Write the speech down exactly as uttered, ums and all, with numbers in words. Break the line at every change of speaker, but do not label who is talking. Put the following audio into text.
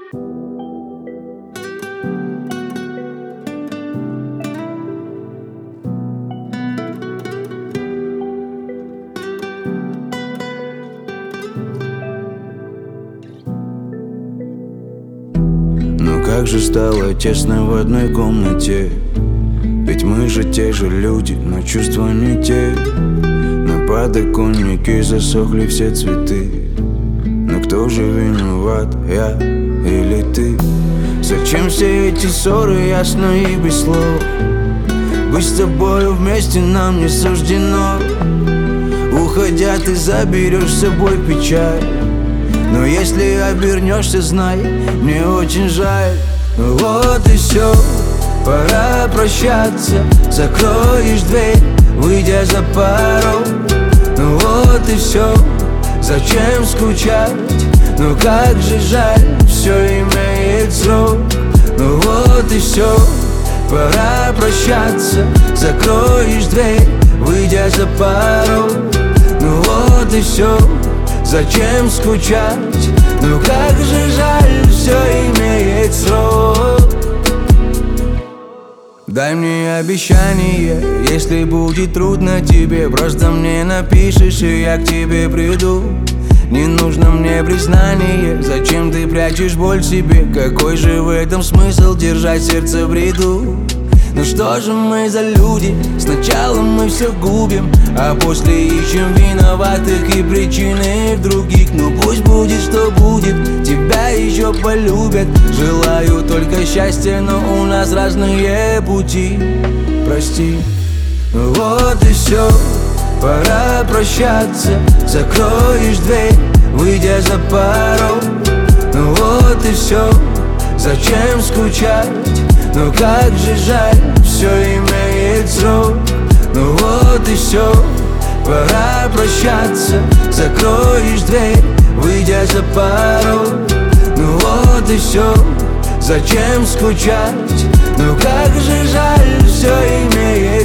Но как же стало тесно в одной комнате. Ведь мы же те же люди, но чувства не те. На подоконнике засохли все цветы. Но кто же виноват, я или ты? Зачем все эти ссоры, ясно и без слов? Быть с тобою вместе нам не суждено. Уходя, ты заберешь с собой печаль. Но если обернешься, знай, мне очень жаль. Ну вот и все, пора прощаться. Закроешь дверь, выйдя за порог. Ну вот и все, зачем скучать? Ну как же жаль, все имеет срок. Ну вот и все, пора прощаться. Закроешь дверь, выйдя за порог. Ну вот и все, зачем скучать? Ну как же жаль, все имеет срок. Дай мне обещание, если будет трудно тебе, просто мне напишешь, и я к тебе приду. Не нужно мне признание, зачем ты прячешь боль в себе? Какой же в этом смысл держать сердце в бреду? Ну что же мы за люди? Сначала мы все губим, а после ищем виноватых и причины в других. Ну пусть будет, что будет, тебя еще полюбят. Желаю только счастья, но у нас разные пути. Прости. Ну вот и все, пора прощаться. Закроешь дверь, выйдя за порог. Ну вот и все, зачем скучать? Ну как же жаль, все имеет срок. Ну вот и все, пора прощаться. Закроешь дверь, выйдя за порог. Ну вот и все, зачем скучать? Ну как же жаль, все имеет